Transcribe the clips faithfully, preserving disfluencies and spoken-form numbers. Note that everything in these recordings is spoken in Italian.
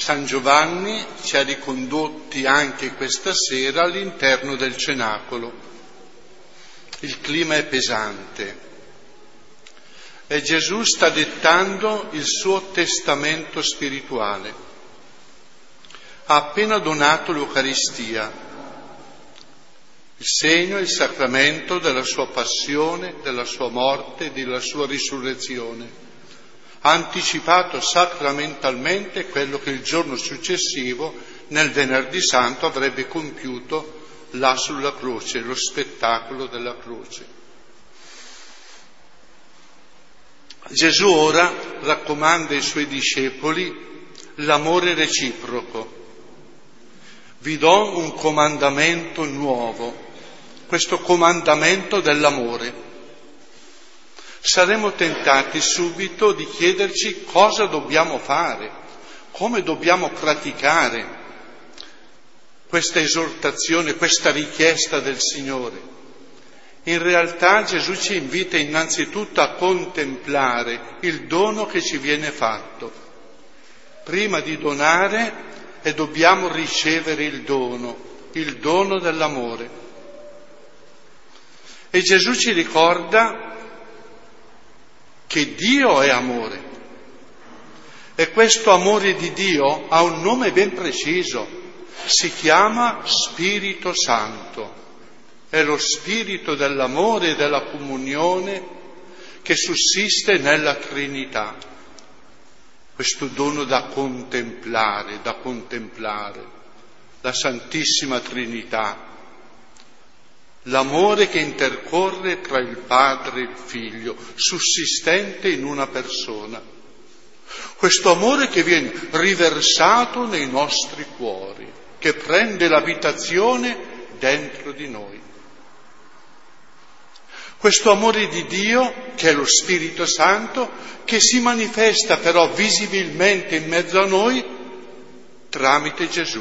San Giovanni ci ha ricondotti anche questa sera all'interno del cenacolo. Il clima è pesante e Gesù sta dettando il suo testamento spirituale. Ha appena donato l'Eucaristia, il segno e il sacramento della sua passione, della sua morte e della sua risurrezione. Ha anticipato sacramentalmente quello che il giorno successivo, nel Venerdì Santo, avrebbe compiuto là sulla croce, lo spettacolo della croce. Gesù ora raccomanda ai suoi discepoli l'amore reciproco. Vi do un comandamento nuovo, questo comandamento dell'amore. Saremo tentati subito di chiederci cosa dobbiamo fare, come dobbiamo praticare questa esortazione, questa richiesta del Signore. In realtà Gesù ci invita innanzitutto a contemplare il dono che ci viene fatto. Prima di donare e dobbiamo ricevere il dono, il dono dell'amore. E Gesù ci ricorda che Dio è amore e questo amore di Dio ha un nome ben preciso, si chiama Spirito Santo, è lo spirito dell'amore e della comunione che sussiste nella Trinità, questo dono da contemplare, da contemplare, la Santissima Trinità. L'amore che intercorre tra il Padre e il Figlio, sussistente in una persona. Questo amore che viene riversato nei nostri cuori, che prende l'abitazione dentro di noi. Questo amore di Dio, che è lo Spirito Santo, che si manifesta però visibilmente in mezzo a noi tramite Gesù.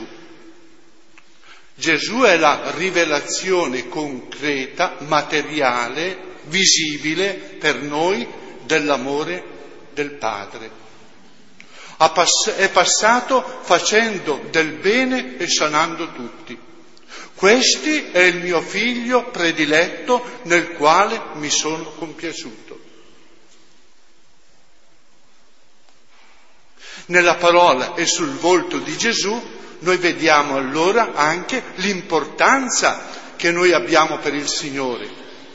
Gesù è la rivelazione concreta, materiale, visibile per noi dell'amore del Padre. È passato facendo del bene e sanando tutti. Questi è il mio figlio prediletto nel quale mi sono compiaciuto. Nella parola e sul volto di Gesù noi vediamo allora anche l'importanza che noi abbiamo per il Signore.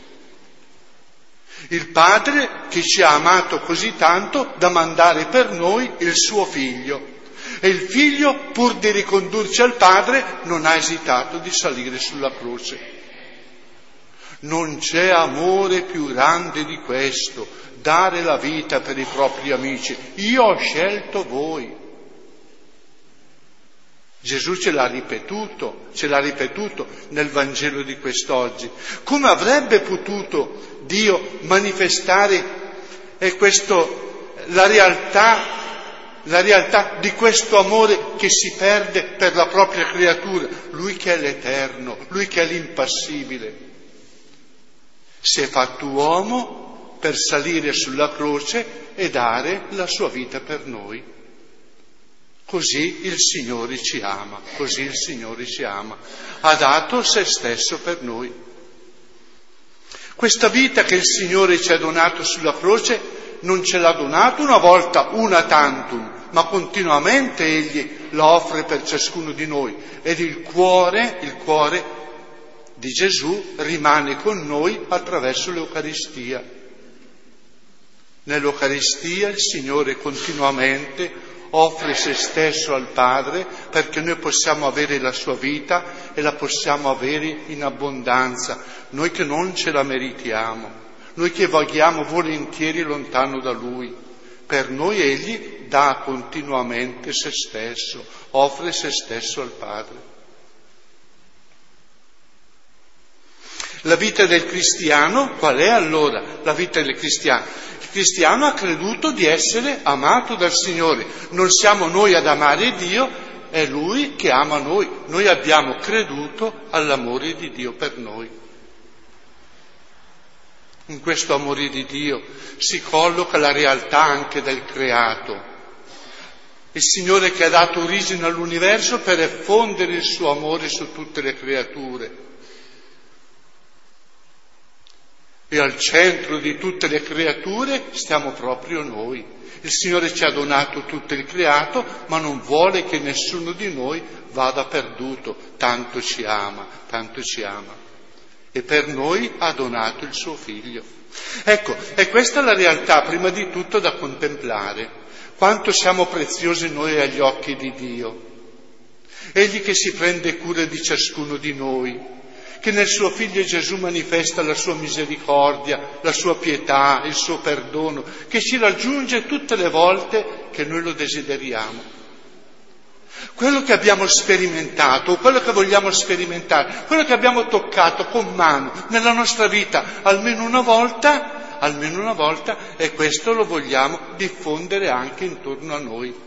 Il Padre che ci ha amato così tanto da mandare per noi il suo Figlio. E il Figlio, pur di ricondurci al Padre, non ha esitato di salire sulla croce. Non c'è amore più grande di questo, dare la vita per i propri amici. Io ho scelto voi. Gesù ce l'ha ripetuto, ce l'ha ripetuto nel Vangelo di quest'oggi. Come avrebbe potuto Dio manifestare è questo, la realtà, la realtà di questo amore che si perde per la propria creatura? Lui che è l'Eterno, Lui che è l'impassibile. Si è fatto uomo per salire sulla croce e dare la sua vita per noi. Così il Signore ci ama, così il Signore ci ama. Ha dato se stesso per noi. Questa vita che il Signore ci ha donato sulla croce non ce l'ha donato una volta, una tantum, ma continuamente Egli la offre per ciascuno di noi. Ed il cuore, il cuore di Gesù rimane con noi attraverso l'Eucaristia. Nell'Eucaristia il Signore continuamente offre se stesso al Padre perché noi possiamo avere la sua vita e la possiamo avere in abbondanza, noi che non ce la meritiamo, noi che vaghiamo volentieri lontano da Lui. Per noi Egli dà continuamente se stesso, offre se stesso al Padre. La vita del cristiano, qual è allora la vita del cristiano? Il cristiano ha creduto di essere amato dal Signore. Non siamo noi ad amare Dio, è Lui che ama noi. Noi abbiamo creduto all'amore di Dio per noi. In questo amore di Dio si colloca la realtà anche del creato. Il Signore che ha dato origine all'universo per effondere il suo amore su tutte le creature. E al centro di tutte le creature stiamo proprio noi. Il Signore ci ha donato tutto il creato, ma non vuole che nessuno di noi vada perduto. Tanto ci ama, tanto ci ama. E per noi ha donato il suo Figlio. Ecco, è questa la realtà prima di tutto da contemplare. Quanto siamo preziosi noi agli occhi di Dio. Egli che si prende cura di ciascuno di noi, che nel suo Figlio Gesù manifesta la sua misericordia, la sua pietà, il suo perdono, che ci raggiunge tutte le volte che noi lo desideriamo. Quello che abbiamo sperimentato, quello che vogliamo sperimentare, quello che abbiamo toccato con mano nella nostra vita almeno una volta, almeno una volta, e questo lo vogliamo diffondere anche intorno a noi.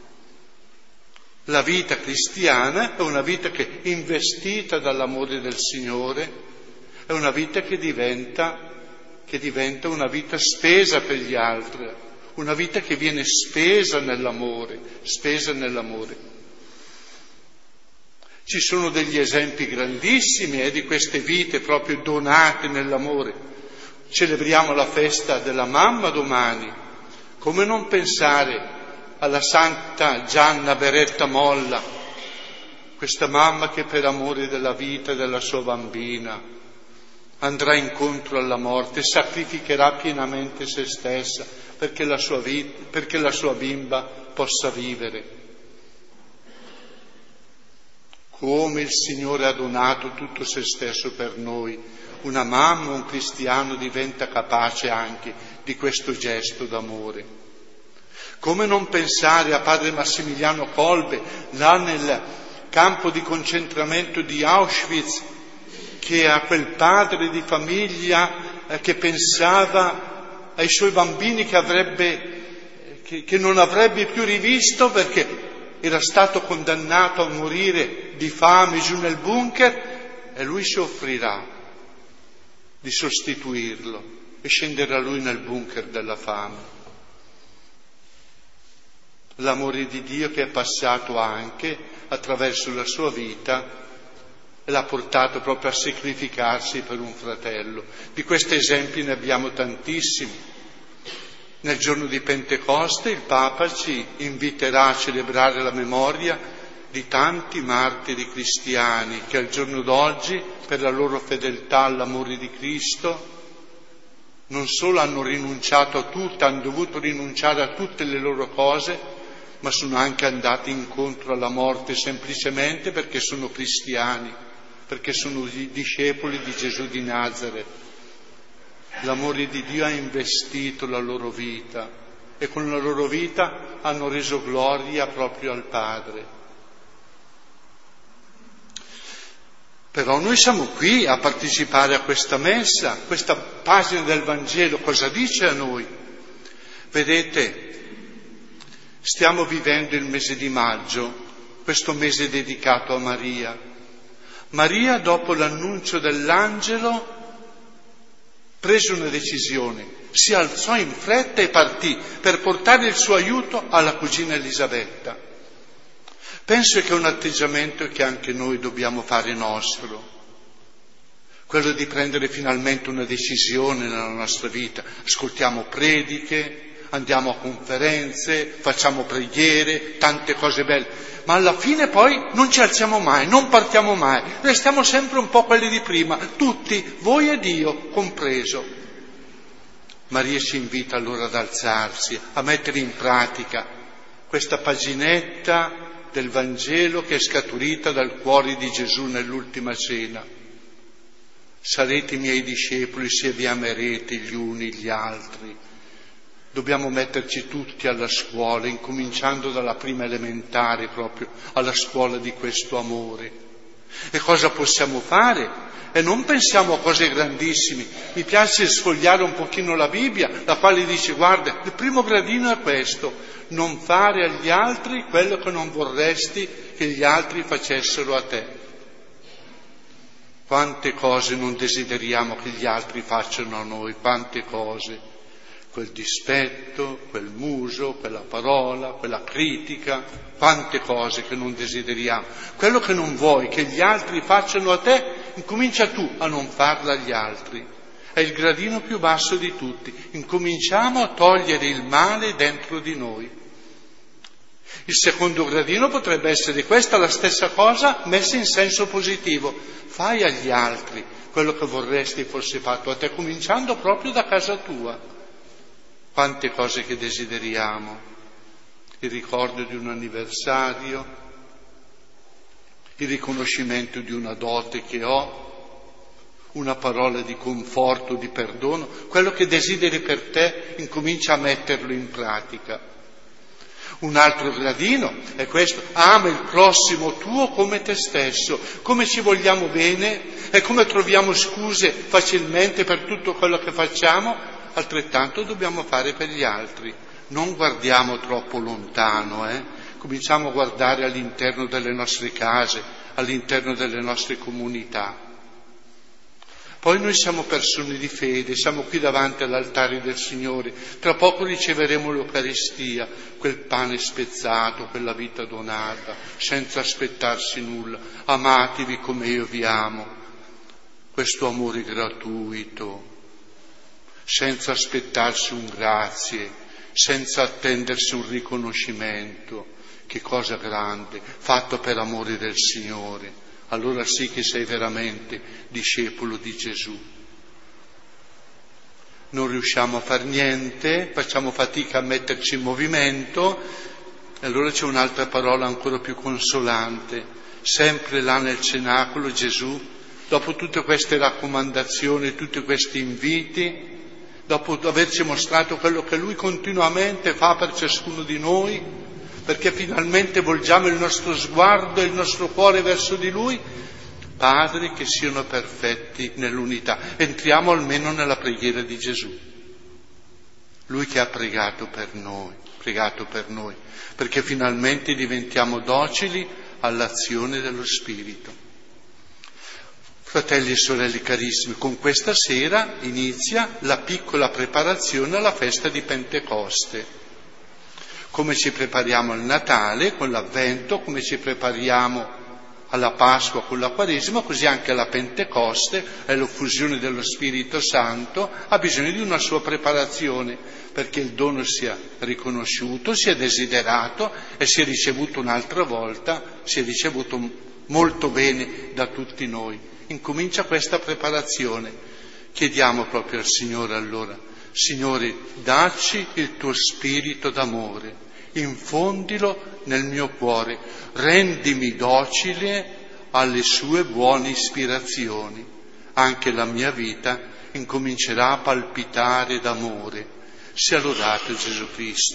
La vita cristiana è una vita che, investita dall'amore del Signore, è una vita che diventa, che diventa una vita spesa per gli altri, una vita che viene spesa nell'amore, spesa nell'amore. Ci sono degli esempi grandissimi eh, di queste vite proprio donate nell'amore. Celebriamo la festa della mamma domani. Come non pensare alla Santa Gianna Beretta Molla, questa mamma che per amore della vita della sua bambina andrà incontro alla morte, sacrificherà pienamente se stessa perché la sua vita, perché la sua bimba possa vivere. Come il Signore ha donato tutto se stesso per noi, una mamma, un cristiano diventa capace anche di questo gesto d'amore. Come non pensare a padre Massimiliano Kolbe, là nel campo di concentramento di Auschwitz, che a quel padre di famiglia eh, che pensava ai suoi bambini che avrebbe, che, che non avrebbe più rivisto perché era stato condannato a morire di fame giù nel bunker, e lui si offrirà di sostituirlo e scenderà lui nel bunker della fame. L'amore di Dio che è passato anche attraverso la sua vita e l'ha portato proprio a sacrificarsi per un fratello. Di questi esempi ne abbiamo tantissimi. Nel giorno di Pentecoste il Papa ci inviterà a celebrare la memoria di tanti martiri cristiani che al giorno d'oggi, per la loro fedeltà all'amore di Cristo, non solo hanno rinunciato a tutto, hanno dovuto rinunciare a tutte le loro cose, ma sono anche andati incontro alla morte semplicemente perché sono cristiani, perché sono discepoli di Gesù di Nazareth. L'amore di Dio ha investito la loro vita e con la loro vita hanno reso gloria proprio al Padre. Però noi siamo qui a partecipare a questa messa, questa pagina del Vangelo cosa dice a noi? Vedete, stiamo vivendo il mese di maggio, questo mese dedicato a Maria. Maria, dopo l'annuncio dell'angelo, prese una decisione, si alzò in fretta e partì per portare il suo aiuto alla cugina Elisabetta. Penso che è un atteggiamento che anche noi dobbiamo fare nostro, quello di prendere finalmente una decisione nella nostra vita. Ascoltiamo prediche, andiamo a conferenze, facciamo preghiere, tante cose belle, ma alla fine poi non ci alziamo mai, non partiamo mai, restiamo sempre un po' quelli di prima, tutti, voi ed io compreso. Maria ci invita allora ad alzarsi, a mettere in pratica questa paginetta del Vangelo che è scaturita dal cuore di Gesù nell'ultima cena. Sarete i miei discepoli se vi amerete gli uni gli altri. Dobbiamo metterci tutti alla scuola, incominciando dalla prima elementare proprio, alla scuola di questo amore. E cosa possiamo fare? E non pensiamo a cose grandissime. Mi piace sfogliare un pochino la Bibbia, la quale dice, guarda, il primo gradino è questo, non fare agli altri quello che non vorresti che gli altri facessero a te. Quante cose non desideriamo che gli altri facciano a noi, quante cose. quel dispetto, quel muso, quella parola, quella critica, quante cose che non desideriamo. Quello che non vuoi che gli altri facciano a te, incomincia tu a non farlo agli altri. È il gradino più basso di tutti. Incominciamo a togliere il male dentro di noi. Il secondo gradino potrebbe essere questa, la stessa cosa messa in senso positivo. Fai agli altri quello che vorresti fosse fatto a te, cominciando proprio da casa tua. Quante cose che desideriamo, il ricordo di un anniversario, il riconoscimento di una dote che ho, una parola di conforto, di perdono, quello che desideri per te, incomincia a metterlo in pratica. Un altro gradino è questo: ama il prossimo tuo come te stesso. Come ci vogliamo bene e come troviamo scuse facilmente per tutto quello che facciamo, altrettanto dobbiamo fare per gli altri. Non guardiamo troppo lontano, eh? Cominciamo a guardare all'interno delle nostre case, all'interno delle nostre comunità. Poi noi siamo persone di fede, siamo qui davanti all'altare del Signore, tra poco riceveremo l'Eucaristia, quel pane spezzato, quella vita donata, senza aspettarsi nulla. Amatevi come io vi amo, questo amore gratuito, senza aspettarsi un grazie, senza attendersi un riconoscimento. Che cosa grande, fatto per amore del Signore. Allora sì che sei veramente discepolo di Gesù. Non riusciamo a far niente, facciamo fatica a metterci in movimento, e allora c'è un'altra parola ancora più consolante. Sempre là nel cenacolo Gesù, dopo tutte queste raccomandazioni, tutti questi inviti, dopo averci mostrato quello che Lui continuamente fa per ciascuno di noi, perché finalmente volgiamo il nostro sguardo e il nostro cuore verso di Lui, Padre, che siano perfetti nell'unità. Entriamo almeno nella preghiera di Gesù. Lui che ha pregato per noi, pregato per noi, perché finalmente diventiamo docili all'azione dello Spirito. Fratelli e sorelle carissimi, con questa sera inizia la piccola preparazione alla festa di Pentecoste. Come ci prepariamo al Natale con l'Avvento, come ci prepariamo alla Pasqua con la Quaresima, così anche alla Pentecoste, è l'effusione dello Spirito Santo, ha bisogno di una sua preparazione perché il dono sia riconosciuto, sia desiderato e sia ricevuto un'altra volta, sia ricevuto molto bene da tutti noi. Incomincia questa preparazione. Chiediamo proprio al Signore allora: Signore, dacci il tuo spirito d'amore, infondilo nel mio cuore, rendimi docile alle sue buone ispirazioni. Anche la mia vita incomincerà a palpitare d'amore. Sia lodato Gesù Cristo.